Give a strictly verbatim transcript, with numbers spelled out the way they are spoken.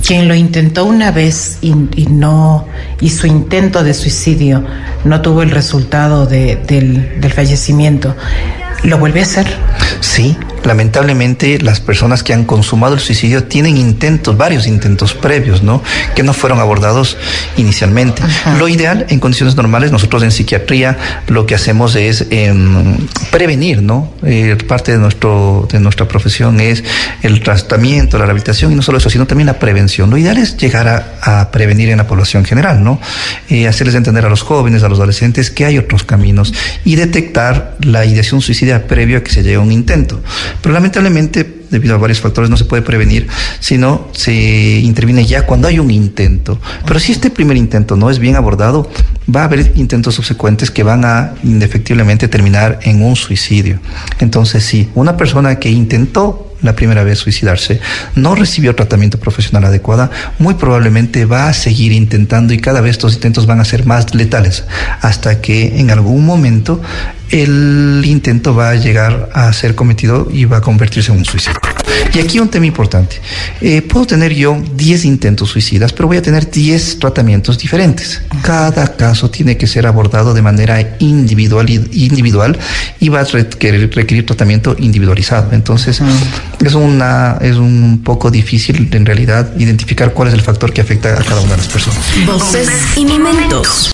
quien lo intentó una vez y, y no, y su intento de suicidio no tuvo el resultado de, del, del fallecimiento, ¿lo vuelve a hacer? Sí, lamentablemente las personas que han consumado el suicidio tienen intentos, varios intentos previos, ¿no? Que no fueron abordados inicialmente. Ajá. Lo ideal, en condiciones normales, nosotros en psiquiatría lo que hacemos es eh, prevenir, ¿no? Eh, parte de nuestro de nuestra profesión es el tratamiento, la rehabilitación, y no solo eso, sino también la prevención. Lo ideal es llegar a, a prevenir en la población general, ¿no? Eh, hacerles entender a los jóvenes, a los adolescentes, que hay otros caminos y detectar la ideación suicida previo a que se llegue a un intento. Pero lamentablemente, debido a varios factores, no se puede prevenir, sino se interviene ya cuando hay un intento. Pero si este primer intento no es bien abordado, va a haber intentos subsecuentes que van a indefectiblemente terminar en un suicidio. Entonces, sí, una persona que intentó la primera vez suicidarse, no recibió tratamiento profesional adecuado, muy probablemente va a seguir intentando, y cada vez estos intentos van a ser más letales, hasta que en algún momento el intento va a llegar a ser cometido y va a convertirse en un suicidio. Y aquí un tema importante. Eh, puedo tener yo diez intentos suicidas, pero voy a tener diez tratamientos diferentes. Cada caso tiene que ser abordado de manera individual, individual y va a requerir, requerir tratamiento individualizado. Entonces, uh-huh. es, una, es un poco difícil en realidad identificar cuál es el factor que afecta a cada una de las personas. Voces y momentos.